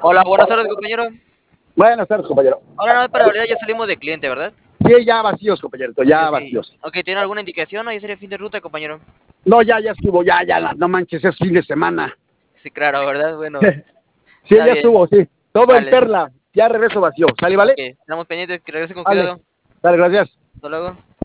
Hola, buenas tardes, compañero. Buenas tardes, compañero. Ahora no, pero ahorita ya salimos de cliente, ¿verdad? Sí, ya vacíos, compañerito, ya Ok. vacíos. Ok, ¿tiene alguna indicación? Ahí sería fin de ruta, compañero. No, ya estuvo, ya, no manches, es fin de semana. Sí, claro, ¿verdad? Bueno, Sí, está ya bien. estuvo, sí. Todo en Vale. Perla, ya regreso vacío. ¿Sale, Ok, vale? estamos pendientes, que regrese con Vale, cuidado. dale, gracias. Hasta luego.